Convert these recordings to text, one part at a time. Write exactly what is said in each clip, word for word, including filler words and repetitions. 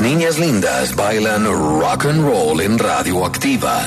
niñas lindas bailan rock and roll en Radioactiva.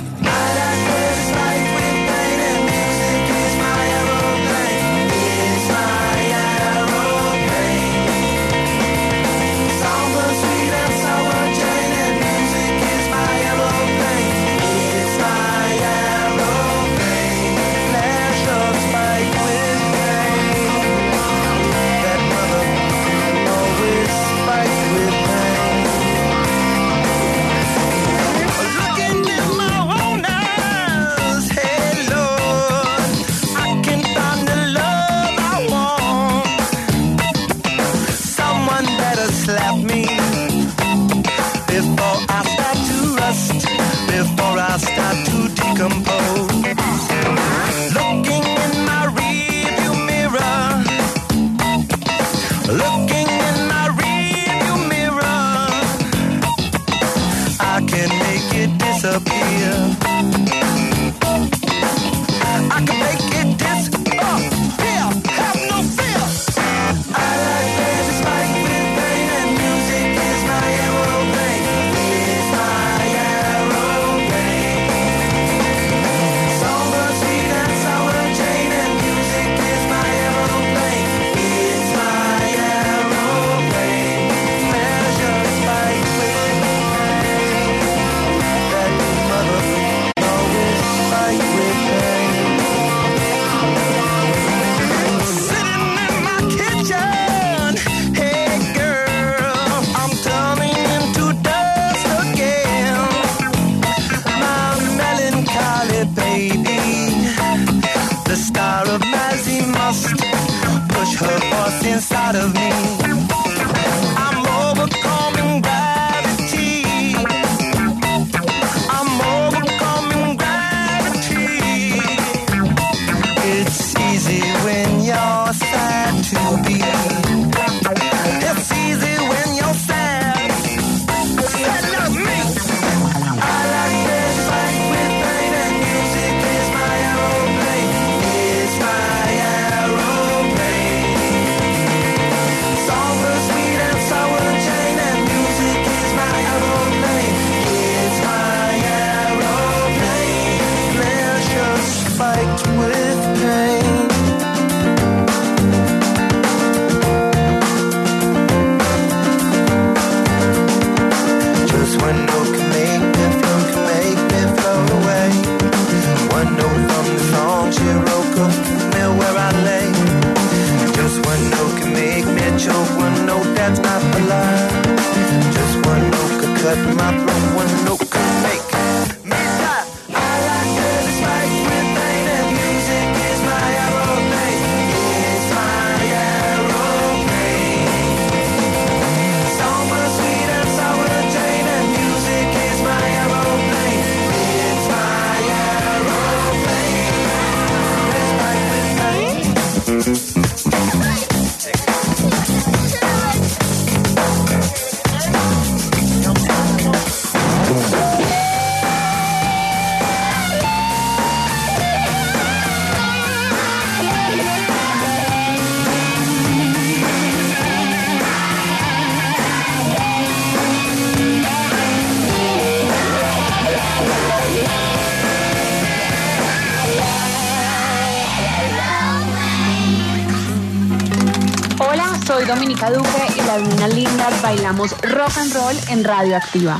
Soy Dominica Duque y las niñas lindas bailamos rock and roll en Radioactiva.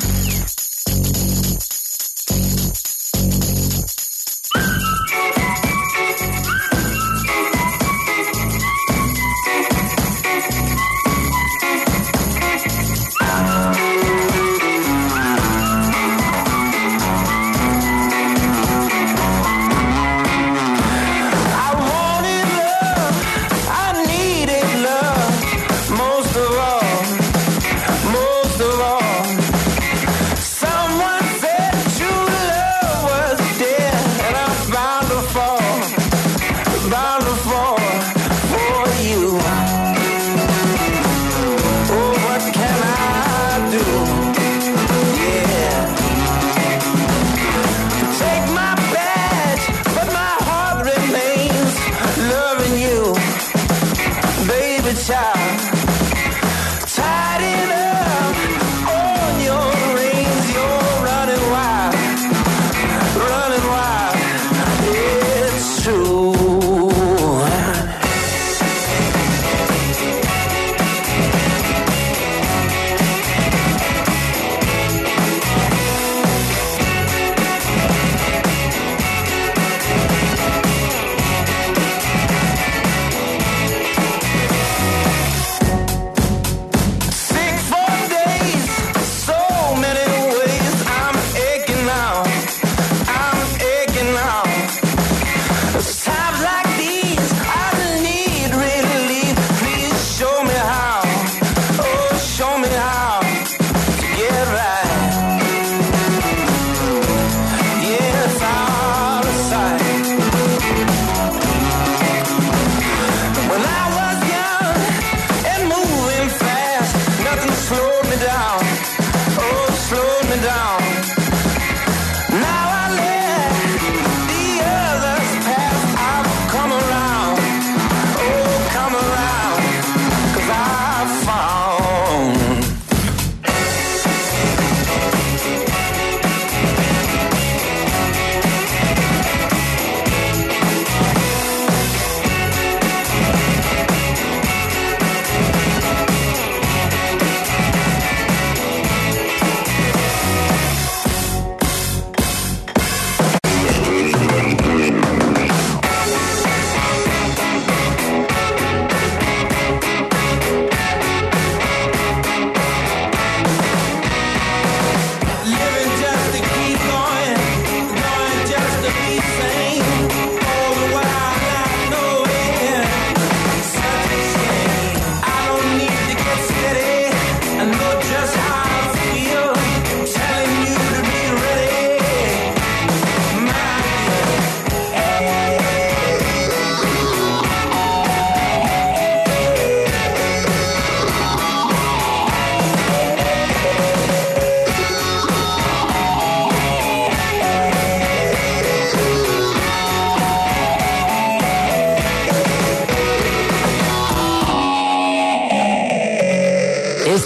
Most of all, most of all,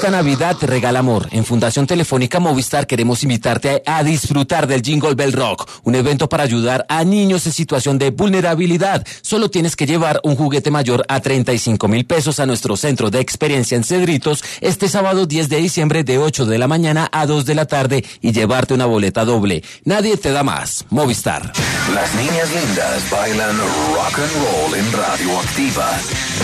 Esta Navidad te regala amor. En Fundación Telefónica Movistar queremos invitarte a, a disfrutar del Jingle Bell Rock, un evento para ayudar a niños en situación de vulnerabilidad. Solo tienes que llevar un juguete mayor a treinta y cinco mil pesos a nuestro centro de experiencia en Cedritos este sábado diez de diciembre de ocho de la mañana a dos de la tarde y llevarte una boleta doble. Nadie te da más. Movistar. Las niñas lindas bailan rock and roll en Radioactiva.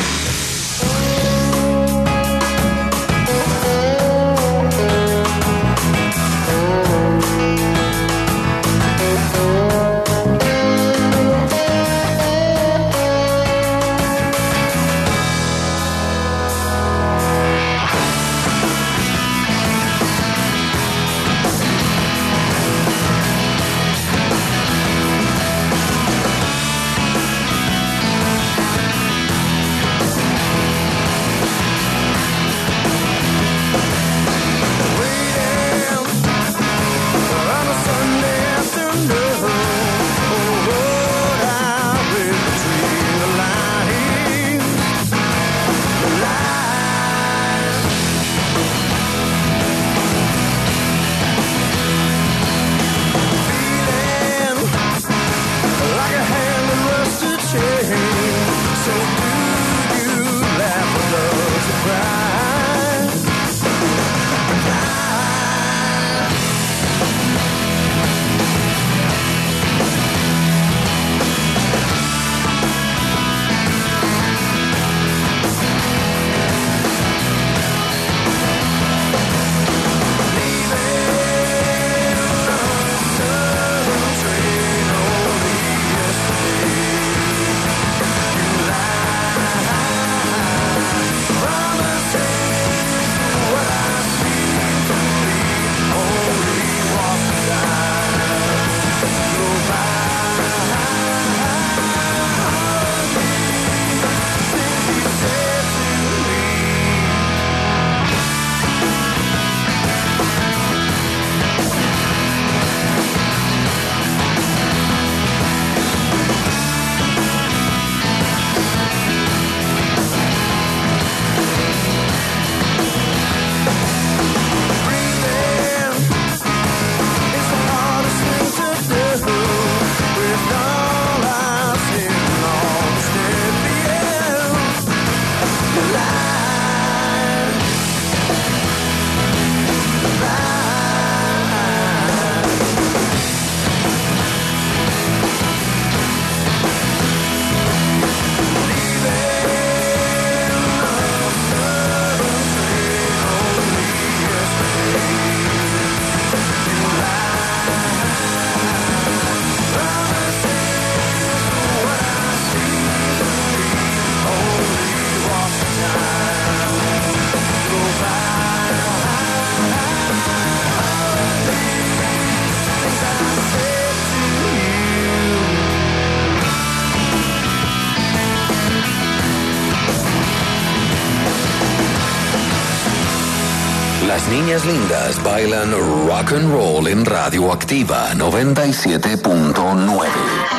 Las niñas lindas bailan rock and roll en Radioactiva noventa y siete punto nueve.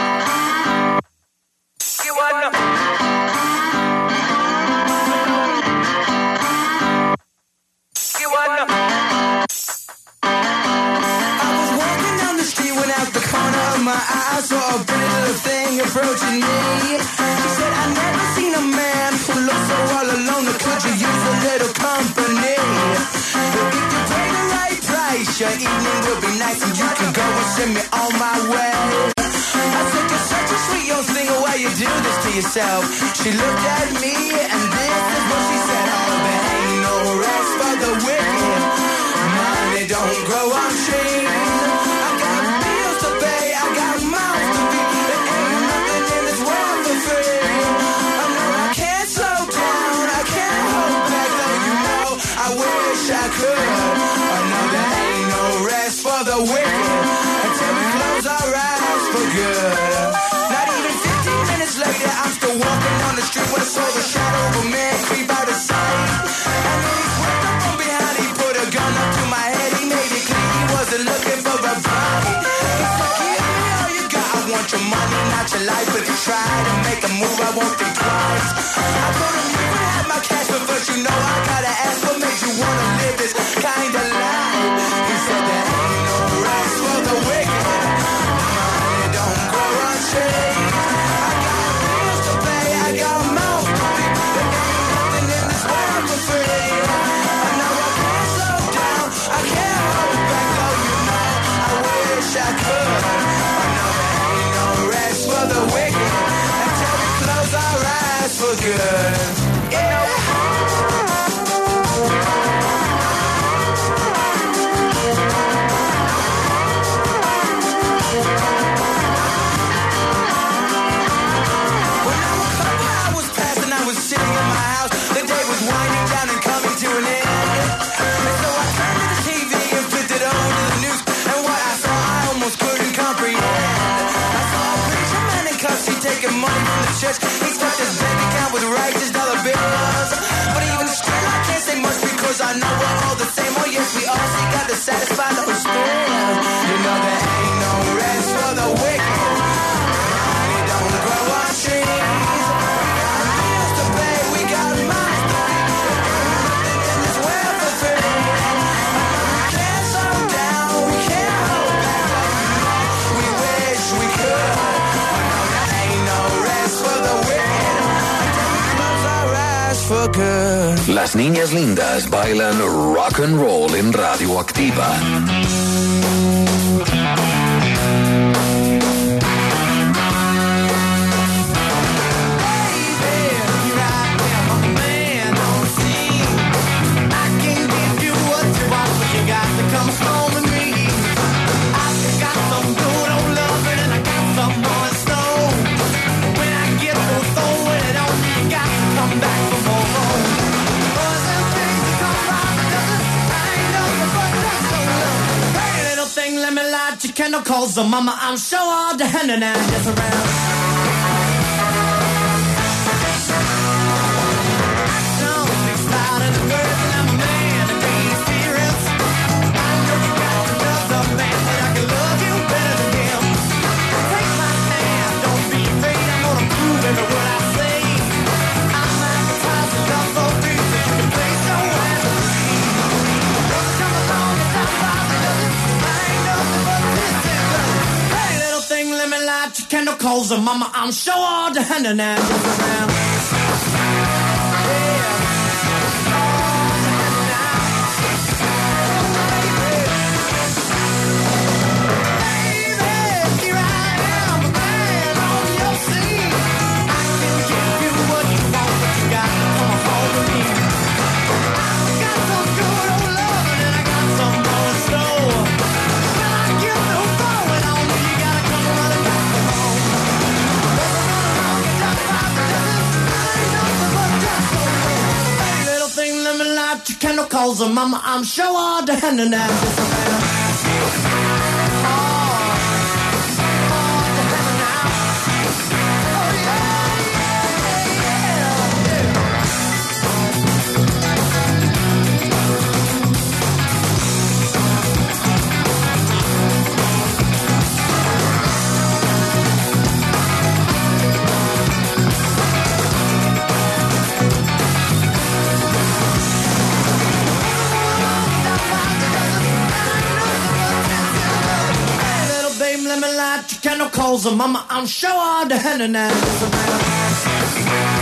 Approaching me, he said, I never seen a man who looks so all alone. Could you use a little company? But if you pay the right price, your evening will be nice, and you can go and send me on my way. I said, you're such a sweet young thing, why you do this to yourself? She looked at me, and this is what she said. Oh, there ain't no rest for the wicked. Money don't grow on trees. I got bills to pay, I got mouths to feed. I could. I know there ain't no rest for the wicked until we close our eyes for good. Not even fifteen minutes later, I'm still walking down the street when I saw the shadow of a man creep out of sight. And then he swept up from behind, he pulled want your money, not your life. If you try to make a move, I won't think twice. I told him you could have my cash, but first you know I gotta ask what makes you wanna live this kind of life. He said there ain't no rest for the wicked. Money don't grow on trees. I got bills to pay, I got mouths to feed. There ain't nothing in this world for free. I know I can't slow down, I can't hold back, oh you know I wish I could. I know there ain't no rest for the wicked until we close our eyes for good. Yeah. Church. He stuffed his bank account with righteous dollar bills. But even still, I can't say much because I know we're all the same. Oh yes, we all seek God to satisfy those spills. You know there ain't no rest for the wicked. Money don't grow on trees. We got bills to pay, we got minds to feed. Nothing in this world for free. We can't slow down, we can't hold back. We wish we could. Las niñas lindas bailan rock and roll en Radioactiva. Chemicals, so mama, I'm sure all the hand and just around. Don't be loud in the birds, and I'm a man, and be serious. I know you got to love the man, but I can love you better than him. Take my hand, don't be afraid, I'm gonna prove every word I say. I'm advertising love for free, so you can place your hands on me. Don't come along and stop bothering us. I ain't nothing but this. Hey, little thing, let me light your candle coals, and mama, I'm sure all the hand and hand is around. Yeah. Baby, here I am, a man on your scene. I can give you what you want, but you got to come home with me. I got some good old loving, and I got some more in store. When I get the phone on you, you gotta come running back to home. Hey, little thing, let me light your candle coals, and mama, I'm sure all the hand and hand is around. Oh, all the hand and hand. Oh yeah, yeah, yeah, yeah. Let me light your candle coals, and mama, I'm sure all the hand and hand is around.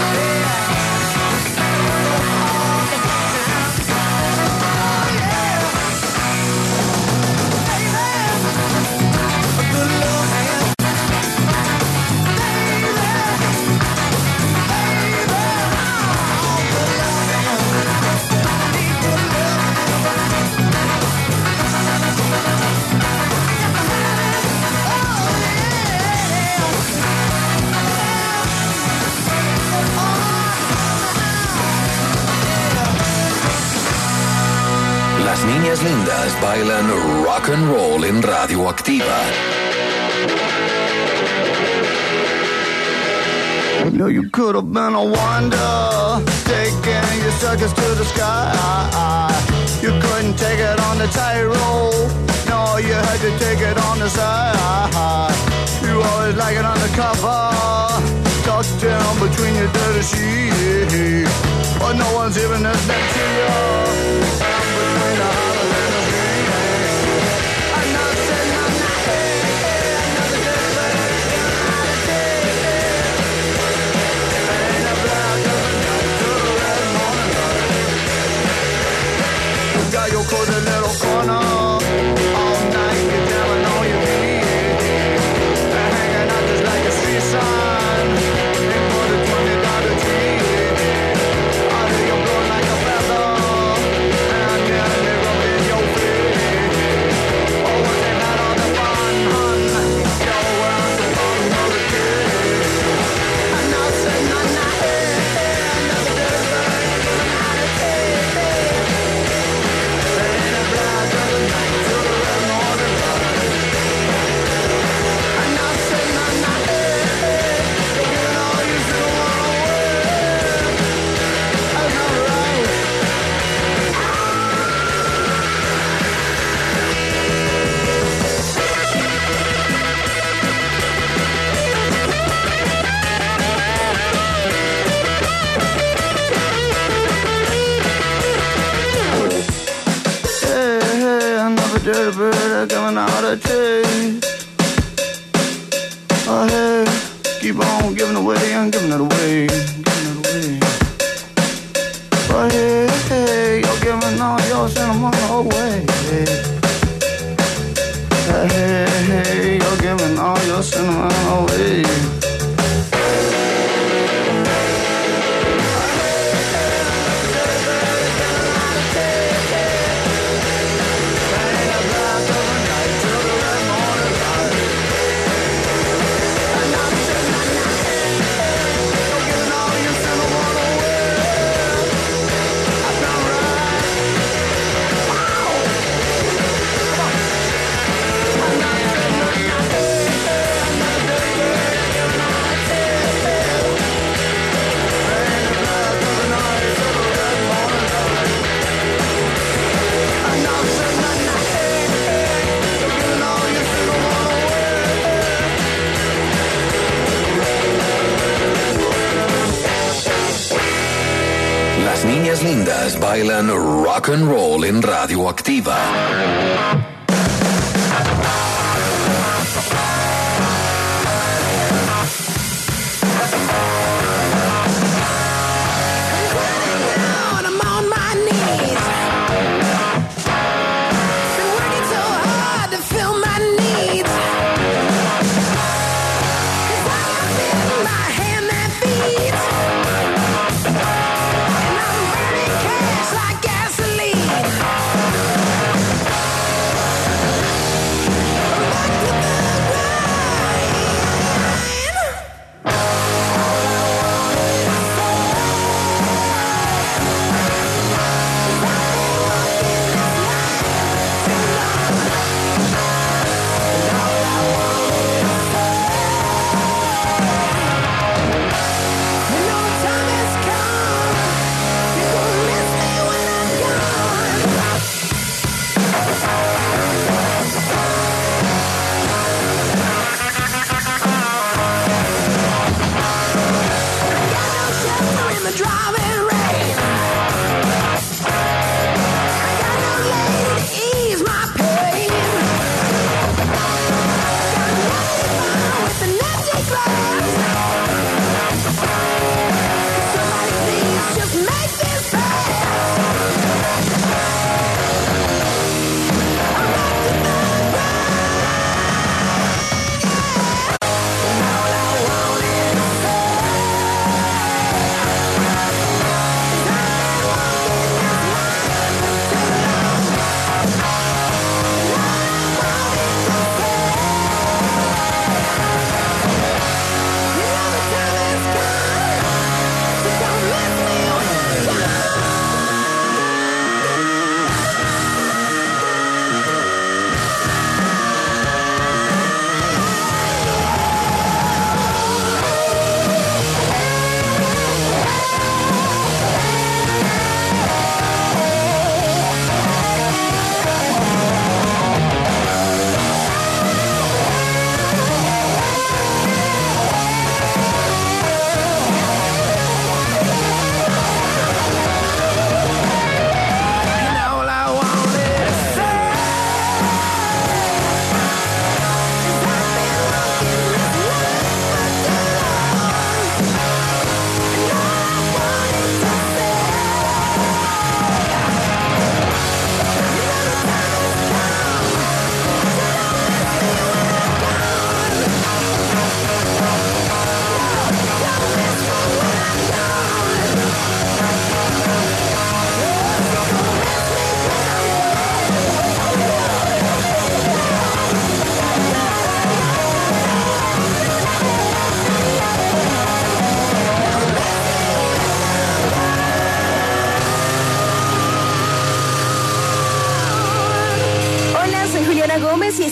Las niñas lindas bailan rock and roll en Radioactiva. You know you could have been a wonder, taking your circus to the sky. You couldn't take it on the tightrope, no, you had to take it on the side. You always between your dirty sheets. But no one's even listening to you. I'm between the holler and the beat. I'm not saying I'm not here. Another day, but it's another day. Ain't a black of a night to the red morning light. You got your cozy little corner. All night you're jamming on your feet. And hanging out just like a street sign. They put a twenty dollar tree. I hear you blowing like a feather. And then they rub in your feet. Oh, was it not all the fun, hun? Yo, we're the bottom of the kid. And now say, nah, nah, eh, eh. Another day, but ain't out of tape. Ain't a blast of the night to the red morning light. And now say, nah, nah, eh, eh. You're giving all you still want away. That's not right. Hey, hey, another dirty bird coming out of chase. Oh, hey, keep on giving away and giving it away, giving it away. Oh, hey, hey, you're giving all your sentimental away. Hey, hey, hey, you're giving all your sentimental away. Las niñas lindas bailan rock and roll en Radioactiva. I'm on my knees. Been working so hard to fill my needs. 'Cause I have been my hand that feeds. And I'm burning cash like gasoline.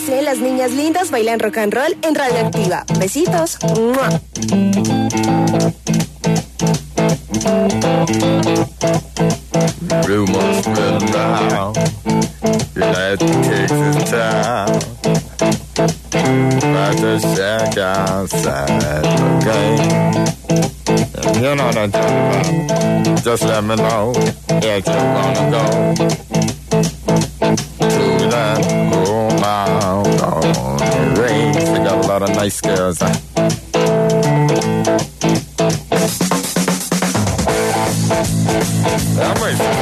semestre, las niñas lindas bailan rock and roll en Radioactiva. Besitos. ¡Mua! Rumors spread around. United takes its time. About to shack outside the game. And you know what I'm talking about. Just let me know if you wanna go to that home out on the range. They got a lot of nice girls. Huh? I'm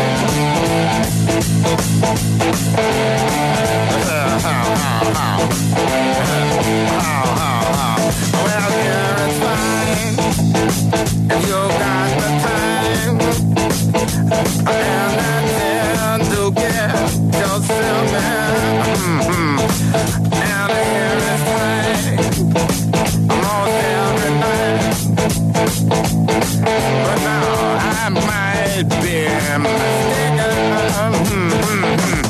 well, yeah, it's fine if you got the time and that to get yourself in. Mm-hmm. And here it's fine almost every night, but now I might be mistaken. Mm-hmm.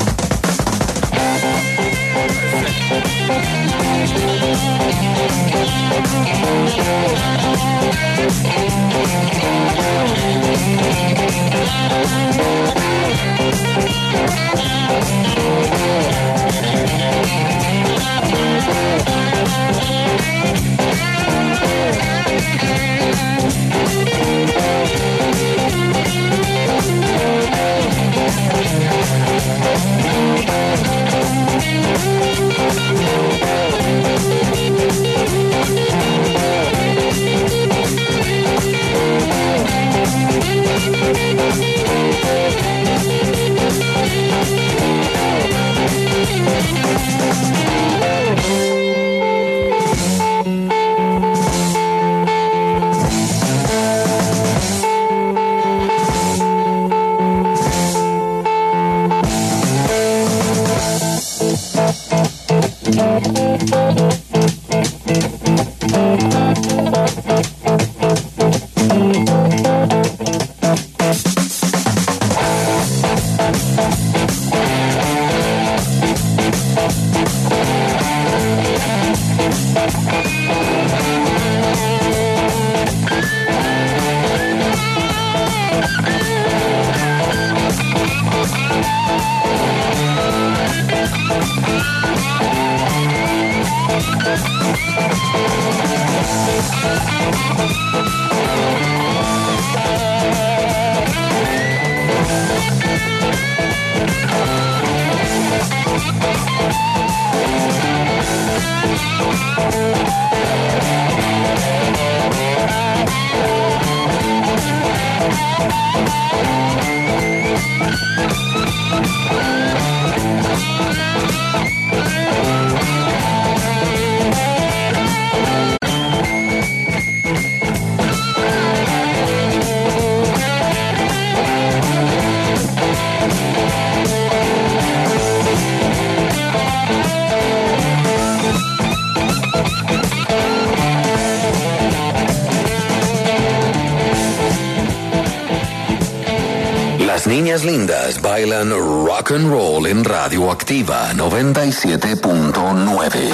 Las niñas lindas bailan rock and roll en Radioactiva noventa y siete punto nueve.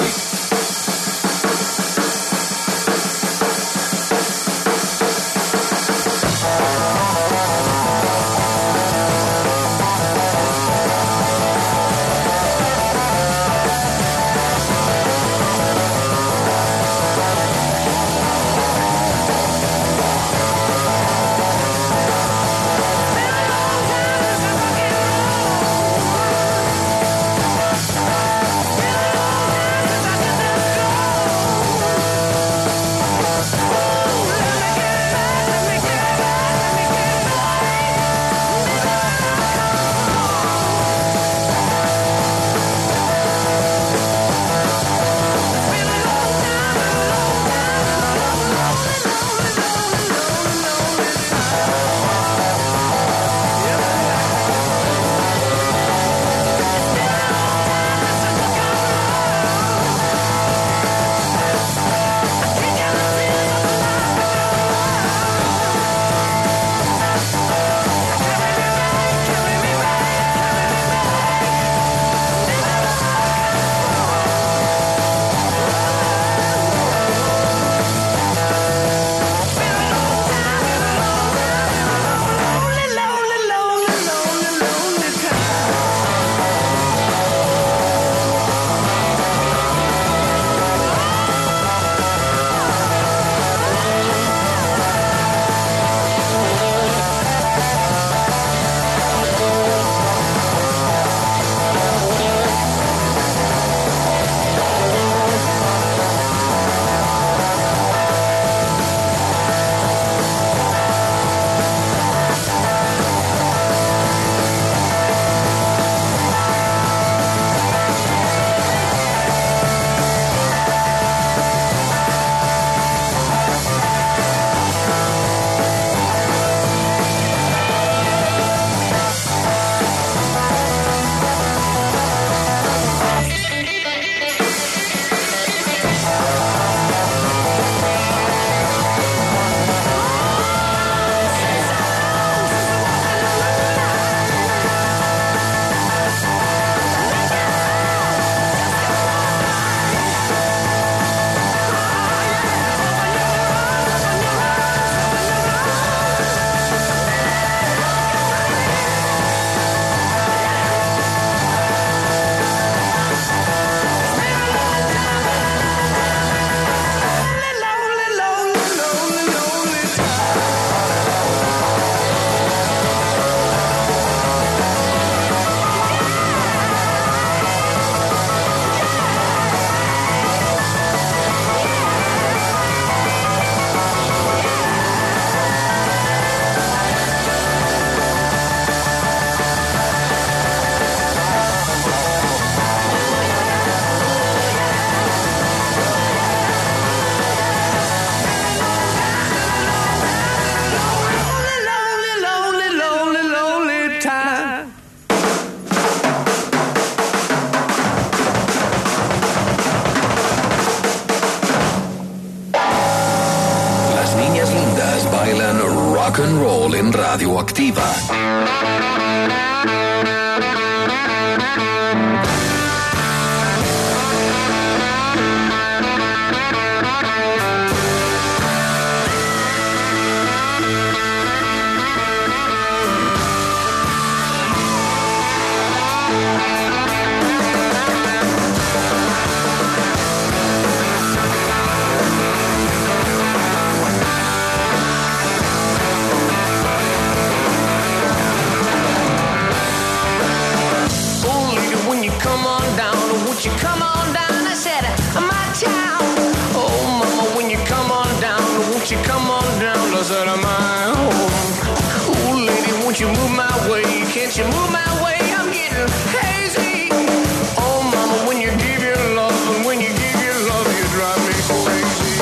Since rock and roll en Radioactiva. You come on down, I said, my town. Oh, mama, when you come on down, won't you come on down, I said, my home. Ooh, lady, won't you move my way? Can't you move my way? I'm getting hazy. Oh, mama, when you give your love, and when you give your love, you drive me crazy.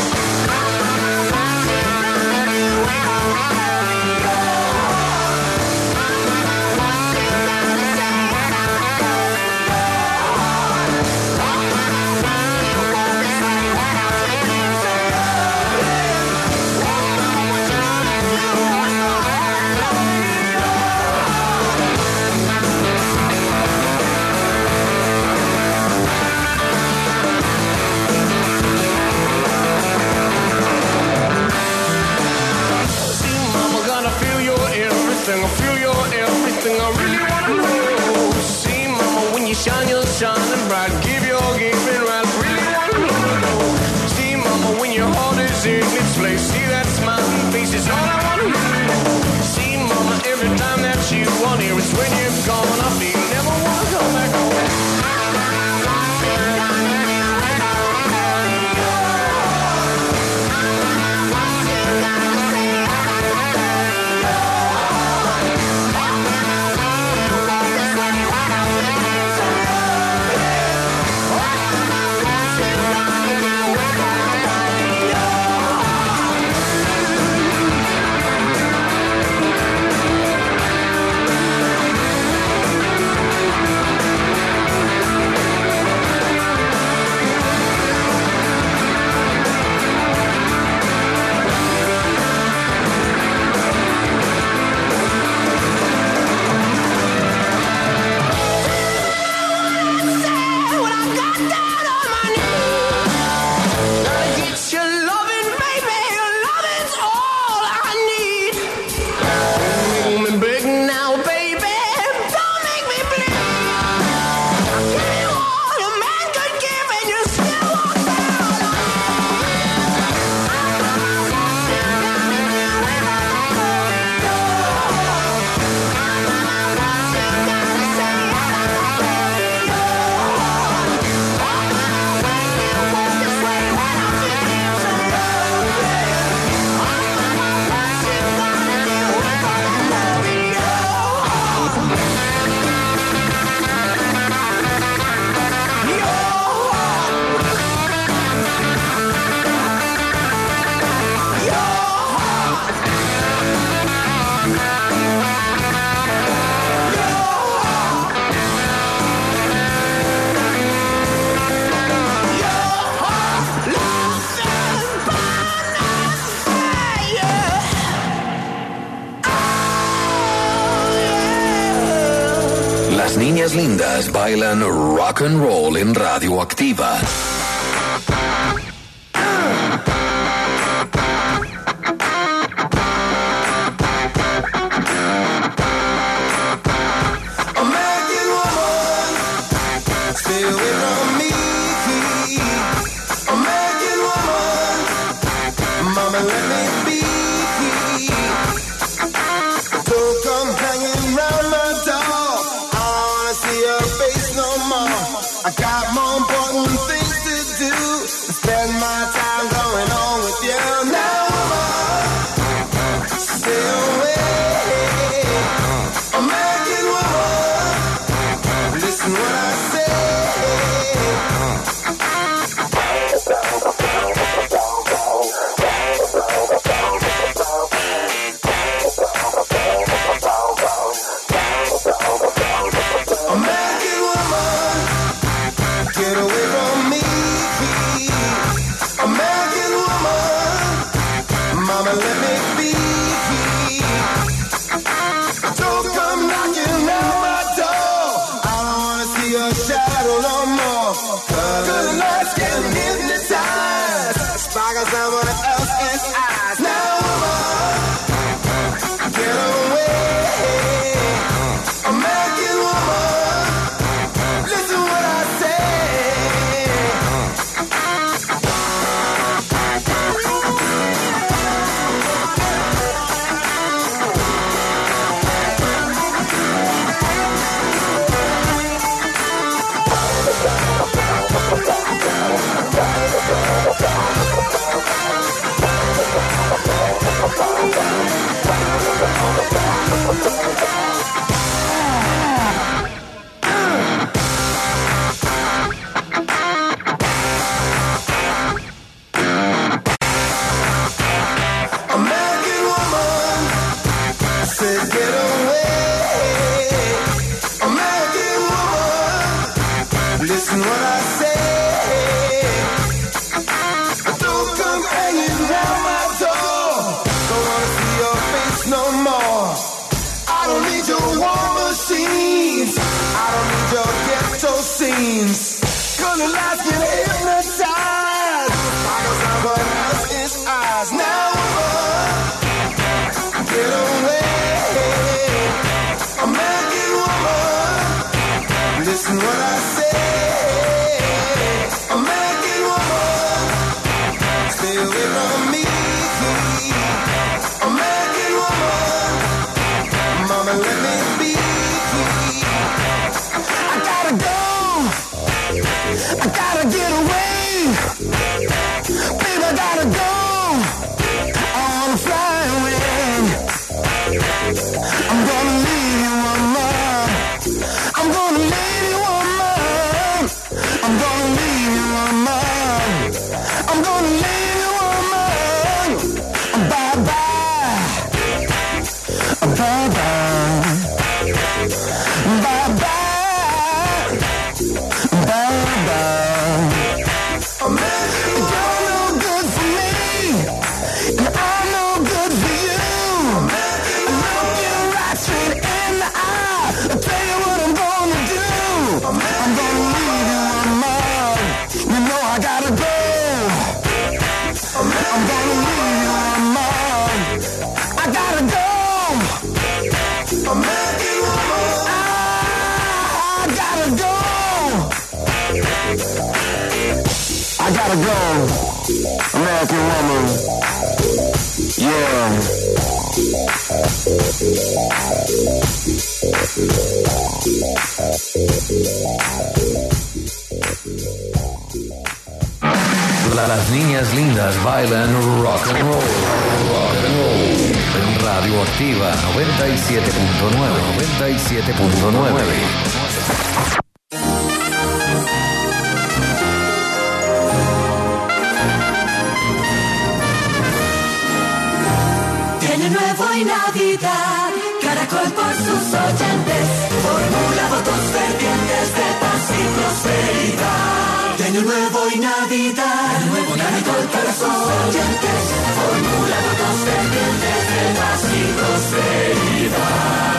I feel your everything, I really wanna know. See, mama, when you shine, you're shining bright. Give your giving right, really wanna know. See, mama, when your heart is in its place. See that smiling face is all I wanna know. See, mama, every time that you want here, it's when you're gone. I feel never wanna come back home. Las niñas lindas bailan rock and roll en Radioactiva. American woman, stay away from me. American woman, mama, let me be. Don't come hanging round my door. See your face no more. I got more important things to do. Spend my time going on with you now. Stay away, American woman. Listen what I say. American woman, get away from me. American woman, I got someone else in eyes. Now, woman, get away. American woman, listen what I say. American woman, I said get away. American woman, listen what I say. Don't come hanging round my door. Don't wanna see your face no more. I don't need your war machines. I don't need your ghetto scenes. Cause the lights get hypnotized. I got someone else's eyes. Now, woman, get away. American woman, listen what I say. American woman, stay away from me. American woman, mama, let me be. I gotta go. I gotta get away. Baby, I gotta go. I wanna fly away. I'm gonna leave you, woman. I'm gonna leave you, woman. I'm gonna leave you, woman. I'm gonna leave you, woman. Bye bye. Bye bye. Bye bye. Bye bye. You're no good for me, and I'm no good for you. I look you right straight in the eye. I'll tell you what I'm gonna do. I'm gonna leave you, woman. You know I gotta go. I'm gonna leave you, woman. I gotta go. American woman, I gotta go. I gotta go. American woman, yeah. Las niñas lindas bailan rock and roll. Rock and roll. En Radio Activa noventa y siete punto nueve. noventa y siete punto nueve. Año Nuevo y Navidad, Caracol por sus oyentes, formula votos fervientes de paz y prosperidad. De Año Nuevo y Navidad, Año Nuevo Caracol por sus oyentes, formula votos fervientes de paz y prosperidad.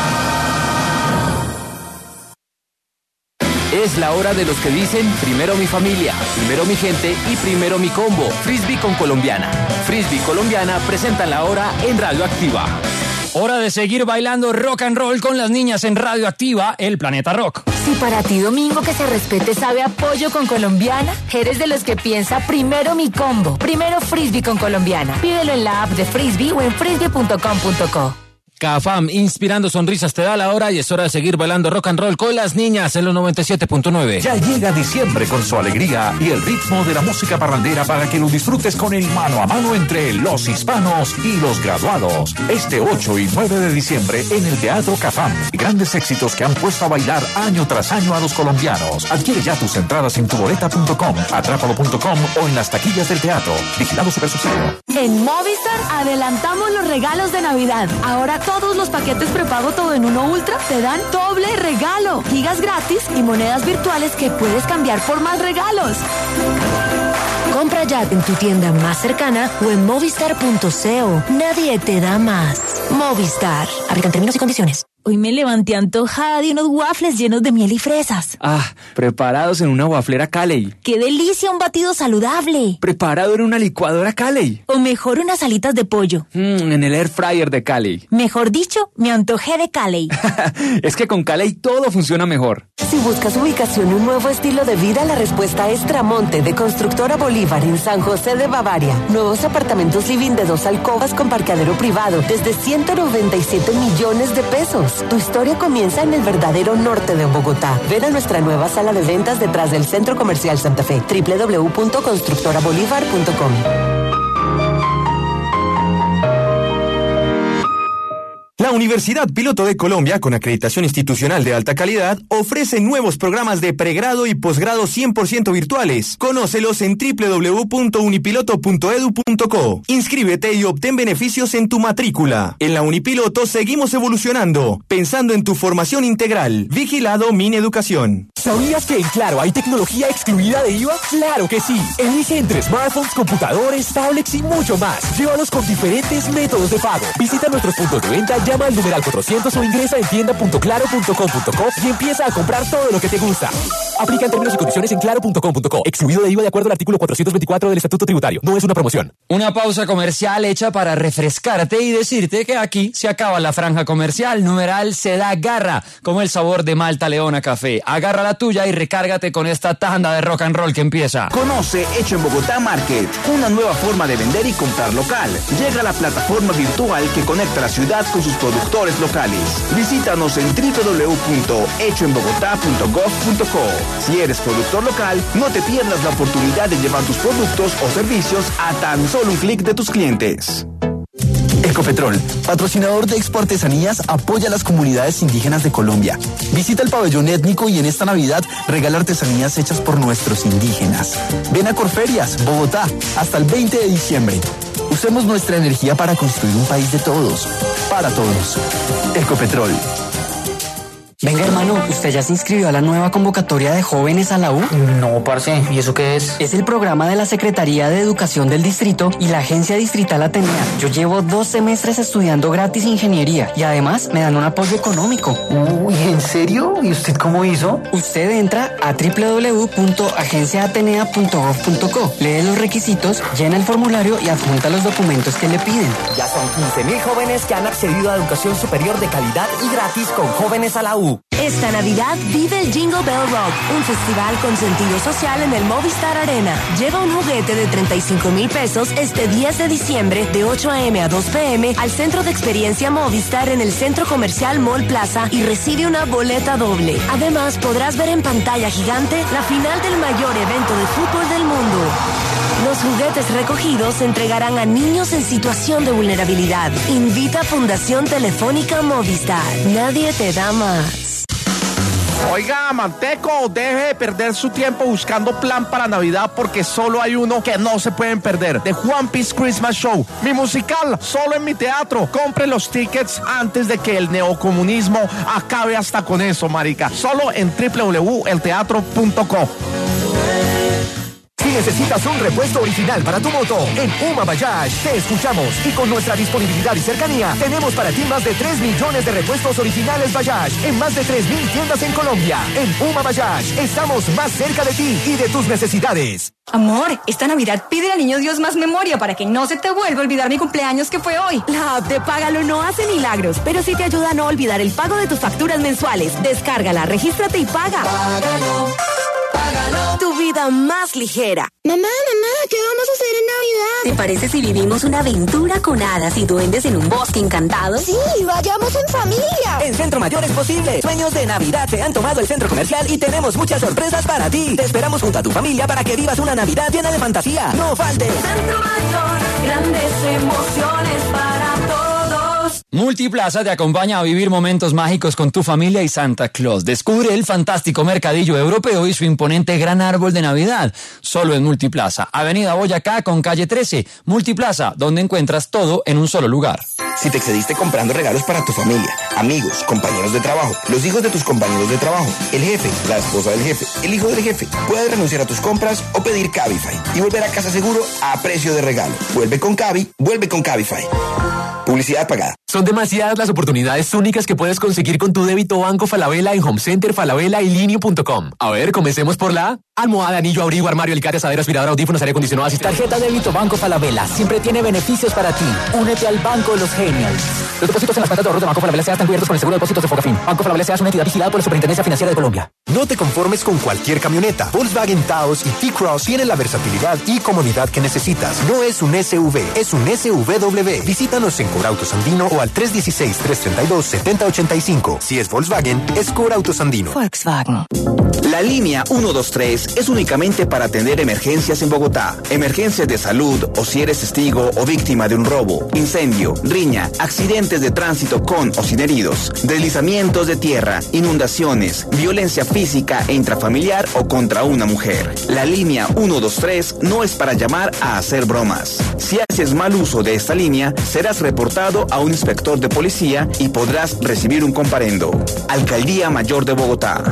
Es la hora de los que dicen primero mi familia, primero mi gente y primero mi combo. Frisbee con Colombiana. Frisbee Colombiana presenta la hora en Radio Activa. Hora de seguir bailando rock and roll con las niñas en Radio Activa, el Planeta Rock. Si para ti domingo que se respete sabe a pollo con Colombiana, eres de los que piensa primero mi combo. Primero Frisbee con Colombiana. Pídelo en la app de Frisbee o en frisbee punto com punto co. Cafam, inspirando sonrisas, te da la hora y es hora de seguir bailando rock and roll con las niñas en los noventa y siete punto nueve. Ya llega diciembre con su alegría y el ritmo de la música parrandera para que lo disfrutes con el mano a mano entre los hispanos y los graduados. Este ocho y nueve de diciembre en el Teatro Cafam. Grandes éxitos que han puesto a bailar año tras año a los colombianos. Adquiere ya tus entradas en tuboleta punto com, atrápalo punto com o en las taquillas del teatro. Vigilado Supersubsidio. En Movistar adelantamos los regalos de Navidad. Ahora todos los paquetes prepago todo en uno ultra te dan doble regalo, gigas gratis y monedas virtuales que puedes cambiar por más regalos. Compra ya en tu tienda más cercana o en movistar punto co. Nadie te da más. Movistar. Aplican términos y condiciones. Hoy me levanté antojada de unos waffles llenos de miel y fresas. Ah, preparados en una waflera Caley. ¡Qué delicia un batido saludable! Preparado en una licuadora Caley. O mejor unas alitas de pollo. Mm, en el air fryer de Caley. Mejor dicho, me antojé de Caley. Es que con Caley todo funciona mejor. Si buscas ubicación y un nuevo estilo de vida, la respuesta es Tramonte, de Constructora Bolívar, en San José de Bavaria. Nuevos apartamentos living de dos alcobas con parqueadero privado, desde ciento noventa y siete millones de pesos. Tu historia comienza en el verdadero norte de Bogotá. Ven a nuestra nueva sala de ventas detrás del Centro Comercial Santa Fe, doble u doble u doble u punto constructora bolívar punto com. La Universidad Piloto de Colombia, con acreditación institucional de alta calidad, ofrece nuevos programas de pregrado y posgrado cien por ciento virtuales. Conócelos en doble u doble u doble u punto unipiloto punto edu punto co. Inscríbete y obtén beneficios en tu matrícula. En la Unipiloto seguimos evolucionando, pensando en tu formación integral. Vigilado Mineducación. ¿Sabías que en Claro hay tecnología excluida de I V A? ¡Claro que sí! Elige entre smartphones, computadores, tablets y mucho más. Llévalos con diferentes métodos de pago. Visita nuestros puntos de venta, llama al numeral cuatrocientos o ingresa en tienda punto claro punto com punto co y empieza a comprar todo lo que te gusta. Aplica en términos y condiciones en claro punto com punto co. Excluido de I V A de acuerdo al artículo cuatrocientos veinticuatro del Estatuto Tributario. No es una promoción. Una pausa comercial hecha para refrescarte y decirte que aquí se acaba la franja comercial. Numeral se da garra, como el sabor de Malta Leona Café. Agarra la tuya y recárgate con esta tanda de rock and roll que empieza. Conoce Hecho en Bogotá Market, una nueva forma de vender y comprar local. Llega la plataforma virtual que conecta la ciudad con sus productores locales. Visítanos en doble u doble u doble u punto hecho en bogotá punto gov punto co. Si eres productor local, no te pierdas la oportunidad de llevar tus productos o servicios a tan solo un clic de tus clientes. Ecopetrol, patrocinador de Expo Artesanías, apoya a las comunidades indígenas de Colombia. Visita el pabellón étnico y en esta Navidad regala artesanías hechas por nuestros indígenas. Ven a Corferias, Bogotá, hasta el veinte de diciembre. Usemos nuestra energía para construir un país de todos, para todos. Ecopetrol. Venga, hermano, ¿usted ya se inscribió a la nueva convocatoria de jóvenes a la U? No, parce, ¿y eso qué es? Es el programa de la Secretaría de Educación del Distrito y la Agencia Distrital Atenea. Yo llevo dos semestres estudiando gratis ingeniería y además me dan un apoyo económico. Uy, ¿en serio? ¿Y usted cómo hizo? Usted entra a doble u doble u doble u punto agencia atenea punto gov punto co, lee los requisitos, llena el formulario y adjunta los documentos que le piden. Ya son quince mil jóvenes que han accedido a educación superior de calidad y gratis con Jóvenes a la U. Esta Navidad vive el Jingle Bell Rock, un festival con sentido social en el Movistar Arena. Lleva un juguete de treinta y cinco mil pesos este diez de diciembre de ocho a eme a dos pe eme al Centro de Experiencia Movistar en el Centro Comercial Mall Plaza y recibe una boleta doble. Además, podrás ver en pantalla gigante la final del mayor evento de fútbol del mundo. Los juguetes recogidos se entregarán a niños en situación de vulnerabilidad. Invita a Fundación Telefónica Movistar. Nadie te da más. Oiga, Manteco, deje de perder su tiempo buscando plan para Navidad porque solo hay uno que no se pueden perder. The One Piece Christmas Show, mi musical, solo en mi teatro. Compre los tickets antes de que el neocomunismo acabe hasta con eso, marica. Solo en doble u doble u doble u punto el teatro punto co. Si necesitas un repuesto original para tu moto, en Uma Bajaj te escuchamos y con nuestra disponibilidad y cercanía tenemos para ti más de tres millones de repuestos originales Bajaj en más de tres mil tiendas en Colombia. En Uma Bajaj estamos más cerca de ti y de tus necesidades. Amor, esta Navidad pide al niño Dios más memoria para que no se te vuelva a olvidar mi cumpleaños que fue hoy. La app de Págalo no hace milagros, pero sí te ayuda a no olvidar el pago de tus facturas mensuales. Descárgala, regístrate y paga. Págalo, págalo. Tu vida más ligera. Mamá, mamá, ¿qué vamos a hacer en Navidad? ¿Te parece si vivimos una aventura con hadas y duendes en un bosque encantado? Sí, vayamos en familia. En Centro Mayor es posible. Sueños de Navidad se han tomado el centro comercial y tenemos muchas sorpresas para ti. Te esperamos junto a tu familia para que vivas una Navidad llena de fantasía. ¡No faltes! Centro Mayor, grandes emociones para todos. Multiplaza te acompaña a vivir momentos mágicos con tu familia y Santa Claus. Descubre el fantástico mercadillo europeo y su imponente gran árbol de Navidad. Solo en Multiplaza, Avenida Boyacá con calle trece. Multiplaza, donde encuentras todo en un solo lugar. Si te excediste comprando regalos para tu familia, amigos, compañeros de trabajo, los hijos de tus compañeros de trabajo, el jefe, la esposa del jefe, el hijo del jefe, puedes renunciar a tus compras o pedir Cabify y volver a casa seguro a precio de regalo. Vuelve con Cabi, vuelve con Cabify. Publicidad pagada. Son demasiadas las oportunidades únicas que puedes conseguir con tu débito Banco Falabella en Home Center, Falabella y Linio punto com. A ver, comencemos por la A. Almohada, anillo, abrigo, armario, alicate, asadero, aspirador, audífonos, aire acondicionado, asistente. Tarjeta débito Banco Falabella siempre tiene beneficios para ti. Únete al Banco de los Genials. Los depósitos en las cuentas de ahorros de Banco Falabella están cubiertos con el seguro de depósitos de Fogafín. Banco Falabella es una entidad vigilada por la Superintendencia Financiera de Colombia. No te conformes con cualquier camioneta. Volkswagen Taos y T-Cross tienen la versatilidad y comodidad que necesitas. No es un S U V, es un S V W. Visítanos en Corautos Andino o al tres uno seis, tres tres dos, siete cero ocho cinco. Si es Volkswagen, es Corautos Andino. Volkswagen. La línea ciento veintitrés es únicamente para atender emergencias en Bogotá. Emergencias de salud o si eres testigo o víctima de un robo, incendio, riña, accidentes de tránsito con o sin heridos, deslizamientos de tierra, inundaciones, violencia física e intrafamiliar o contra una mujer. La línea ciento veintitrés no es para llamar a hacer bromas. Si haces mal uso de esta línea, serás reportado a un inspector de policía y podrás recibir un comparendo. Alcaldía Mayor de Bogotá.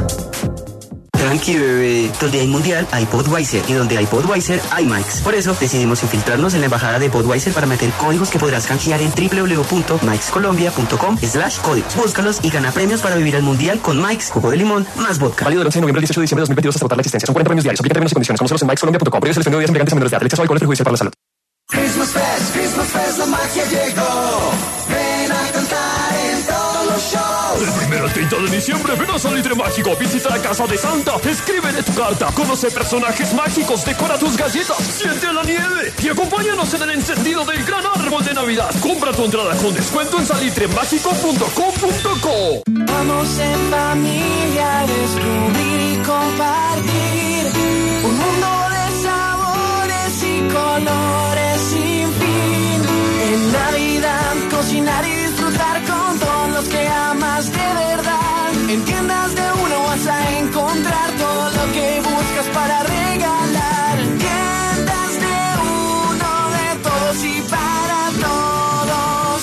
Tranqui, bebé. Donde hay mundial, hay Budweiser. Y donde hay Budweiser, hay Mike's. Por eso decidimos infiltrarnos en la embajada de Budweiser para meter códigos que podrás canjear en w w w punto mikes colombia punto com slash códigos. Búscalos y gana premios para vivir el mundial con Mike's, jugo de limón, más vodka. Válido del once de noviembre al dieciocho de diciembre de dos mil veintidós hasta agotar la existencia. Son cuarenta premios diarios. Aplica términos y condiciones. Conócelos en mikes colombia punto com. Previo selección de bebidas embriagantes a menores de edad. El exceso de alcohol es perjudicial para la salud. Christmas Fest, Christmas Fest, la magia llegó. Ven a cantar en todos los shows. Del primero al treinta de diciembre, ven a Salitre Mágico, visita la casa de Santa, escríbele tu carta, conoce personajes mágicos, decora tus galletas, siente la nieve y acompáñanos en el encendido del gran árbol de Navidad. Compra tu entrada con descuento en salitre mágico punto com punto co. Vamos en familia a descubrir y compartir un mundo de sabores y colores sin fin. En Navidad cocinar y disfrutar con todos los que amas de verdad. En tiendas de uno vas a encontrar todo lo que buscas para regalar. Tiendas de uno, de todos y para todos.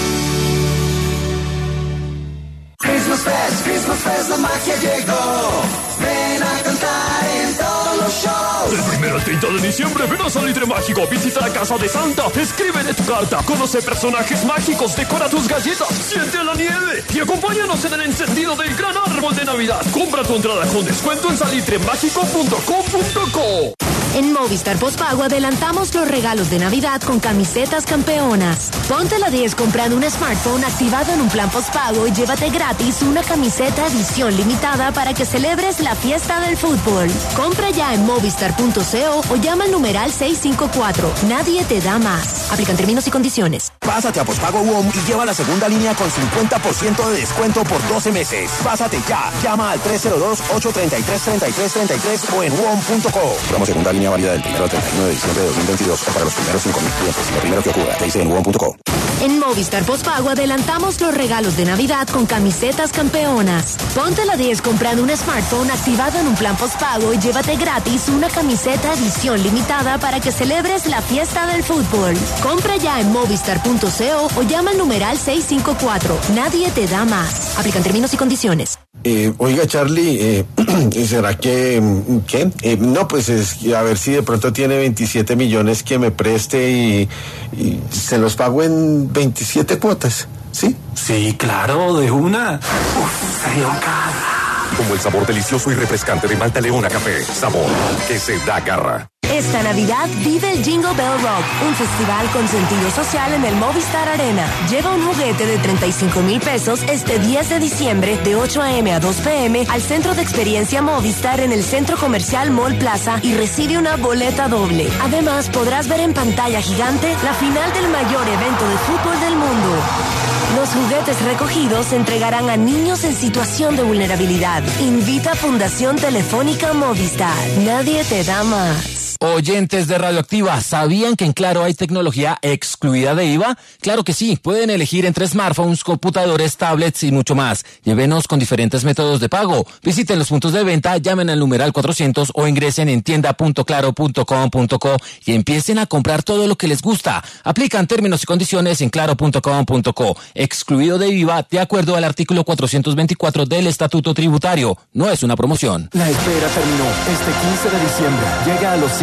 Christmas Fest, Christmas Fest, la magia llegó. Ven a cantar en todos los shows. Del primero al treinta de diciembre, ven a Salitre Mágico, visita la casa de Santa, escríbele tu carta, conoce personajes mágicos, decora tus galletas, siente la nieve y acompáñanos en el encendido del gran árbol de Navidad. Compra tu entrada con descuento en salitre mágico punto com punto co. En Movistar Postpago adelantamos los regalos de Navidad con camisetas campeonas. Ponte la diez comprando un smartphone activado en un plan postpago y llévate gratis una camiseta edición limitada para que celebres la fiesta del fútbol. Compra ya en movistar punto co o llama al numeral seiscientos cincuenta y cuatro. Nadie te da más. Aplican términos y condiciones. Pásate a Postpago W O M y lleva la segunda línea con cincuenta por ciento de descuento por doce meses. Pásate ya. Llama al tres cero dos, ocho tres tres, tres tres tres tres o en W O M punto co. Programa segunda línea válida del primero al treinta y uno de diciembre de dos mil veintidós o para los primeros cinco mil clientes. Lo primero que ocurra, te dice en W O M punto co. En Movistar Postpago adelantamos los regalos de Navidad con camisetas campeonas. Ponte la diez comprando un smartphone activado en un plan postpago y llévate gratis una camiseta edición limitada para que celebres la fiesta del fútbol. Compra ya en movistar punto co o llama al numeral seiscientos cincuenta y cuatro. Nadie te da más. Aplican términos y condiciones. Eh, oiga, Charlie, eh, ¿será que, qué? Eh, no, pues es, a ver si de pronto tiene veintisiete millones que me preste y, y se los pago en veintisiete cuotas, ¿sí? Sí, claro, de una. Uf, sería un carro. Como el sabor delicioso y refrescante de Malta Leona Café. Sabor que se da garra. Esta Navidad vive el Jingle Bell Rock, un festival con sentido social en el Movistar Arena. Lleva un juguete de treinta y cinco mil pesos este diez de diciembre de ocho a eme a dos pe eme al Centro de Experiencia Movistar en el Centro Comercial Mall Plaza y recibe una boleta doble. Además, podrás ver en pantalla gigante la final del mayor evento de fútbol del mundo. Los juguetes recogidos se entregarán a niños en situación de vulnerabilidad. Invita a Fundación Telefónica Movistar. Nadie te da más. Oyentes de Radioactiva, ¿sabían que en Claro hay tecnología excluida de I V A? Claro que sí, pueden elegir entre smartphones, computadores, tablets y mucho más. Llévenos con diferentes métodos de pago. Visiten los puntos de venta, llamen al numeral cuatrocientos o ingresen en tienda punto claro punto com punto co y empiecen a comprar todo lo que les gusta. Aplican términos y condiciones en claro punto com punto co. Excluido de I V A de acuerdo al artículo cuatrocientos veinticuatro del Estatuto Tributario. No es una promoción. La espera terminó. Este quince de diciembre llega a los cines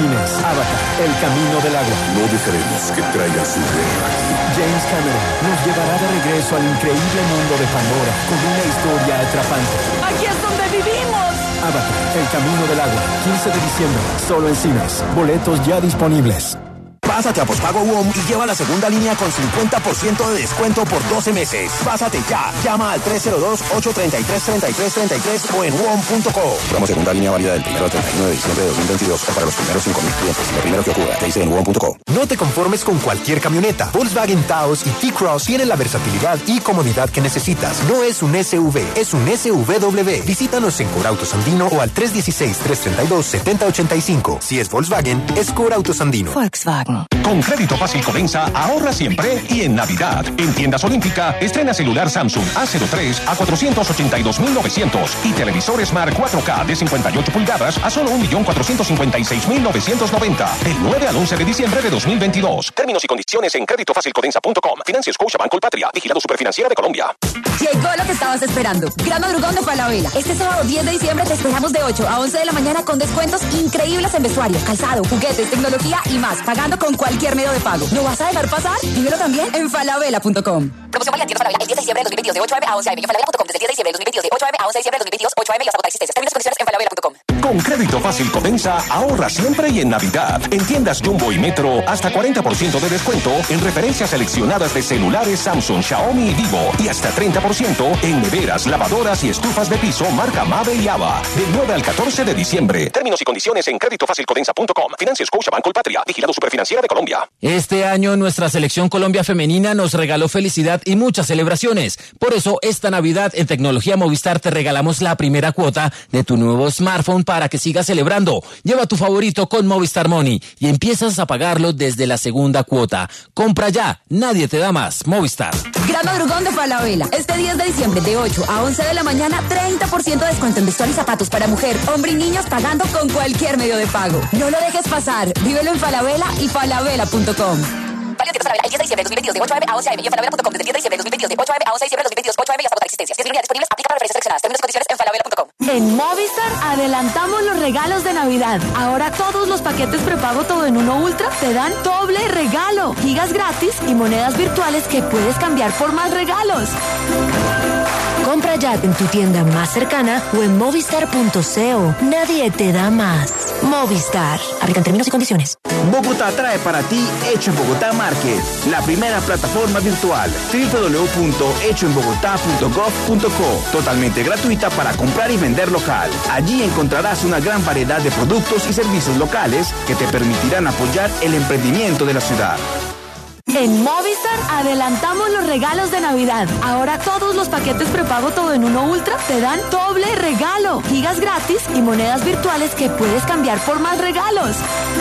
cines. Avatar, El Camino del Agua. No dejaremos que traigan su guerra aquí. James Cameron nos llevará de regreso al increíble mundo de Pandora con una historia atrapante. ¡Aquí es donde vivimos! Avatar, El Camino del Agua, quince de diciembre, solo en cines. Boletos ya disponibles. Pásate a Pospago W O M y lleva la segunda línea con cincuenta por ciento de descuento por doce meses. Pásate ya. Llama al tres cero dos, ocho tres tres, tres tres tres tres o en W O M punto co. Programa segunda línea válida del primero al treinta y uno de diciembre de dos mil veintidós o para los primeros cinco mil clientes. Lo primero que ocurra, te dice en W O M punto co. No te conformes con cualquier camioneta. Volkswagen Taos y T-Cross tienen la versatilidad y comodidad que necesitas. No es un S U V, es un S U V W. Visítanos en Corautos Andino o al tres uno seis, tres tres dos, siete cero ocho cinco. Si es Volkswagen, es Corautos Andino. Volkswagen. Con Crédito Fácil Codensa, ahorra siempre y en Navidad. En Tiendas Olímpica, estrena celular Samsung A cero tres a cuatrocientos ochenta y dos mil novecientos y televisor Smart cuatro K de cincuenta y ocho pulgadas a solo un millón cuatrocientos cincuenta y seis mil novecientos noventa. Del nueve al once de diciembre de dos mil veintidós. Términos y condiciones en crédito fácil codensa punto com. Financia Scotiabank Colpatria. Vigilado Superfinanciera de Colombia. Llegó lo que estabas esperando. Gran madrugón de Falabella. Este sábado diez de diciembre te esperamos de ocho a once de la mañana con descuentos increíbles en vestuario, calzado, juguetes, tecnología y más, pagando con cualquier medio de pago. ¿Lo vas a dejar pasar? Dímelo también en falabella punto com. Promoción válida en tiendas Falabella el diez de diciembre de dos mil veintidós de ocho a m a once a m y en falabella punto com desde el diez de diciembre de dos mil veintidós de ocho a m a once de diciembre de dos mil veintidós, ocho a m y hasta agotar existencias. Términos y condiciones en falabella punto com. Con Crédito Fácil Codensa, ahorra siempre y en Navidad. En tiendas Jumbo y Metro, hasta cuarenta por ciento de descuento en referencias seleccionadas de celulares Samsung, Xiaomi y Vivo. Y hasta treinta por ciento en neveras, lavadoras y estufas de piso marca Mave y Ava. Del nueve al catorce de diciembre. Términos y condiciones en crédito fácil codensa punto com. Financia Scotiabank Colpatria. Vigilado Superfinanciera de Colombia. Este año nuestra selección Colombia femenina nos regaló felicidad y muchas celebraciones. Por eso esta Navidad en Tecnología Movistar te regalamos la primera cuota de tu nuevo smartphone para que sigas celebrando. Lleva tu favorito con Movistar Money y empiezas a pagarlo desde la segunda cuota. Compra ya, nadie te da más. Movistar. Gran madrugón de Falabella. Este diez de diciembre de ocho a once de la mañana, treinta por ciento de descuento en vestuario y zapatos para mujer, hombre y niños pagando con cualquier medio de pago. No lo dejes pasar. Vívelo en Falabella y falabella punto com. Válido en Falabella el diez de diciembre de dos mil veintidós de ocho a m a once a m y en falabella punto com desde el diez de diciembre de dos mil veintidós de ocho a m a once de diciembre de dos mil veintidós, ocho a m y hasta agotar existencias. diez mil unidades disponibles, aplica para referencias seleccionadas. Términos y condiciones en falabella punto com. En Movistar adelantamos los regalos de Navidad. Ahora todos los paquetes prepago todo en uno Ultra te dan doble regalo, gigas gratis y monedas virtuales que puedes cambiar por más regalos. Compra ya en tu tienda más cercana o en movistar punto co. Nadie te da más. Movistar. Aplican términos y condiciones. Bogotá trae para ti Hecho en Bogotá Market, la primera plataforma virtual. doble u doble u doble u punto hecho en bogotá punto gov punto co. Totalmente gratuita para comprar y vender local. Allí encontrarás una gran variedad de productos y servicios locales que te permitirán apoyar el emprendimiento de la ciudad. En Movistar adelantamos los regalos de Navidad. Ahora todos los paquetes prepago todo en uno Ultra te dan doble regalo, gigas gratis y monedas virtuales que puedes cambiar por más regalos.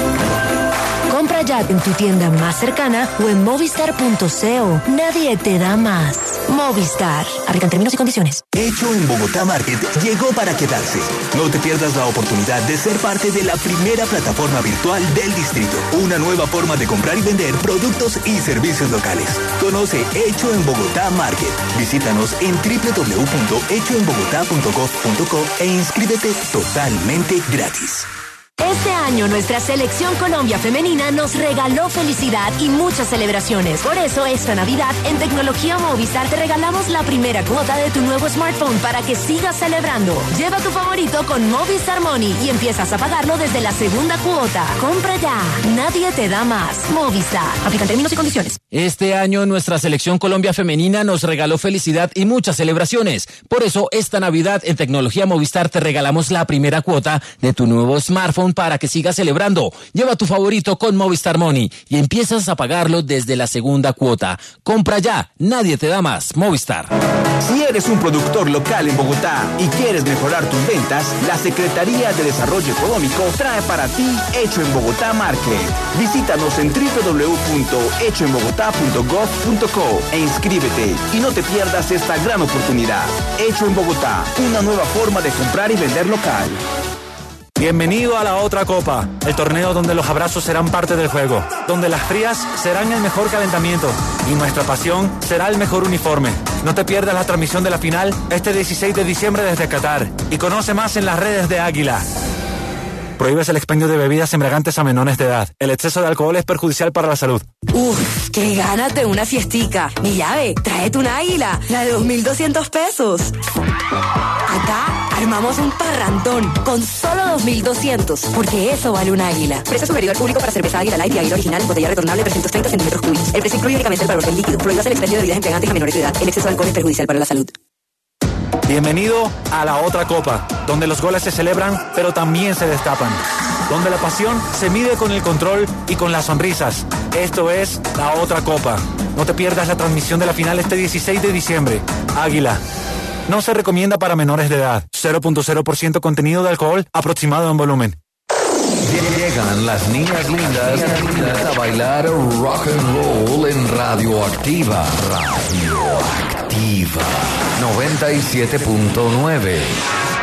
Compra ya en tu tienda más cercana o en movistar punto co. Nadie te da más. Movistar. Aplican términos y condiciones. Hecho en Bogotá Market llegó para quedarse. No te pierdas la oportunidad de ser parte de la primera plataforma virtual del distrito. Una nueva forma de comprar y vender productos y servicios locales. Conoce Hecho en Bogotá Market. Visítanos en doble u doble u doble u punto hecho en bogotá punto gov punto co e inscríbete totalmente gratis. Este año nuestra selección Colombia femenina nos regaló felicidad y muchas celebraciones. Por eso esta Navidad en Tecnología Movistar te regalamos la primera cuota de tu nuevo smartphone para que sigas celebrando. Lleva tu favorito con Movistar Money y empiezas a pagarlo desde la segunda cuota. Compra ya. Nadie te da más. Movistar. Aplican términos y condiciones. Este año nuestra selección Colombia femenina nos regaló felicidad y muchas celebraciones. Por eso esta Navidad en Tecnología Movistar te regalamos la primera cuota de tu nuevo smartphone para que sigas celebrando. Lleva tu favorito con Movistar Money y empiezas a pagarlo desde la segunda cuota. Compra ya, nadie te da más. Movistar. Si eres un productor local en Bogotá y quieres mejorar tus ventas, la Secretaría de Desarrollo Económico trae para ti Hecho en Bogotá Market. Visítanos en doble u doble u doble u punto hecho en bogotá punto gov punto co e inscríbete y no te pierdas esta gran oportunidad. Hecho en Bogotá, una nueva forma de comprar y vender local. Bienvenido a la otra copa, el torneo donde los abrazos serán parte del juego, donde las frías serán el mejor calentamiento y nuestra pasión será el mejor uniforme. No te pierdas la transmisión de la final este dieciséis de diciembre desde Qatar y conoce más en las redes de Águila. Prohíbes el expendio de bebidas embriagantes a menores de edad. El exceso de alcohol es perjudicial para la salud. Uf, qué ganas de una fiestica. Mi llave, tráete un águila, la de dos mil doscientos pesos. Acá armamos un parrandón con solo dos mil doscientos, porque eso vale un águila. Precio sugerido al público para cerveza Águila Light y Águila Original en botella retornable trescientos treinta centímetros cúbicos. El precio incluye únicamente el valor del líquido. Prohíbas el expendio de bebidas embriagantes a menores de edad. El exceso de alcohol es perjudicial para la salud. Bienvenido a la otra copa, donde los goles se celebran, pero también se destapan. Donde la pasión se mide con el control y con las sonrisas. Esto es la otra copa. No te pierdas la transmisión de la final este dieciséis de diciembre. Águila. No se recomienda para menores de edad. cero punto cero por ciento contenido de alcohol aproximado en volumen. Llegan las niñas lindas, lindas a bailar rock and roll en Radioactiva. Radioactiva noventa y siete punto nueve.